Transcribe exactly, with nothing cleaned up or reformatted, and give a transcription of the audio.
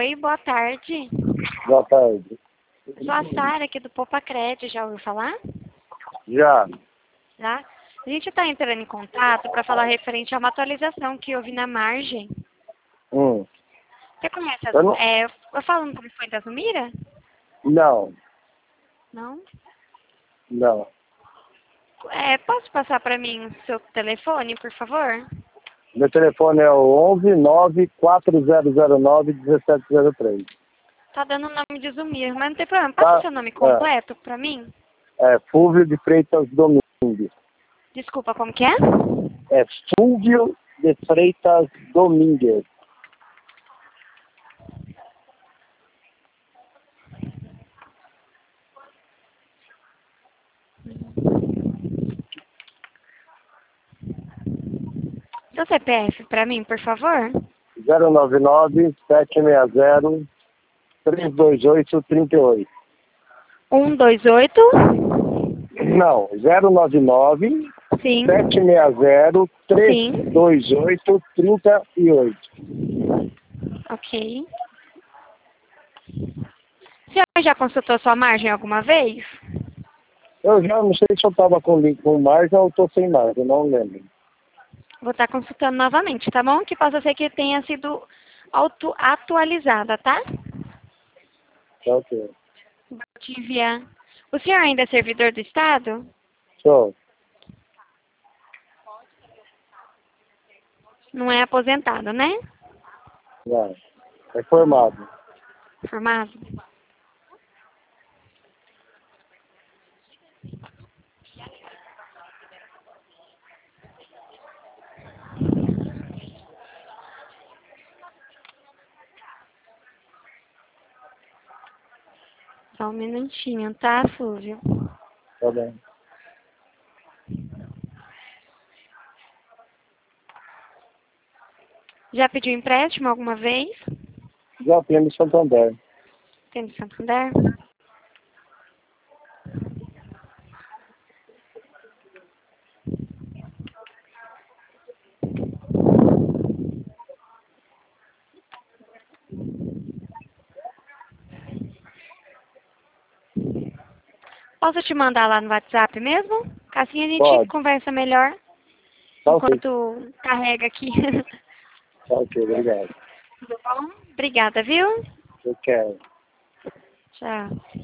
Oi, boa tarde. Boa tarde. Sou a Sara aqui do Popacred, já ouviu falar? Já. Já? A gente está entrando em contato para falar referente a uma atualização que houve na margem. Hum. Você conhece as... Eu não... É, eu falo no telefone da Zumira? Não. Não? Não. É, posso passar para mim o seu telefone, por favor? Meu telefone é o onze nove quatro zero zero nove um sete zero três. Tá dando o nome de Zumira, mas não tem problema. Passa Tá? o seu nome completo para mim? É Fúvio de Freitas Domingues. Desculpa, como que é? É Fúvio de Freitas Domingues. Seu C P F para mim, por favor? zero nove nove sete seis zero três dois oito três oito. um dois oito? Não, zero nove nove Sim. sete seis zero três Sim. dois oito três oito. Ok. O senhor já consultou sua margem alguma vez? Eu já não sei se eu estava com link com margem ou estou sem margem, eu não lembro. Vou estar consultando novamente, tá bom? Que possa ser que tenha sido auto atualizada, tá? Tá ok. Vou te enviar. O senhor ainda é servidor do Estado? Show. Não é aposentado, né? Não. É formado. Formado? Só um minutinho, tá, Fúvio? Tá bem. Já pediu empréstimo alguma vez? Já tenho de Santander. Tem de Santander? Posso te mandar lá no WhatsApp mesmo? Assim a gente Pode. conversa melhor Tá ok. enquanto carrega aqui. Tá ok, obrigado. Tudo bom? Obrigada, viu? Eu quero. Tchau.